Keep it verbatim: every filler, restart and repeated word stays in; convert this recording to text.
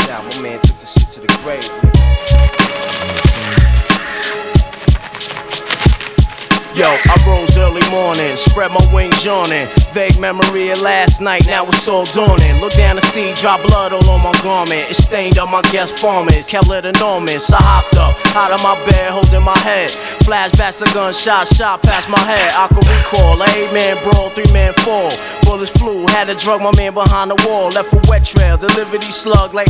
out. My man took the shit to the grave. Yo, I rose early morning, spread my wings yawning. Vague memory of last night, now it's all dawning. Look down to see, drop blood all on my garment. It stained on my guest farmers, kept it enormous. I hopped up, out of my bed, holding my head. Flashbacks of gunshots, shot past my head. I could recall, a eight-man brawl, three-man fall. Bullets flew, had to drug my man behind the wall. Left a wet trail, delivered these slug like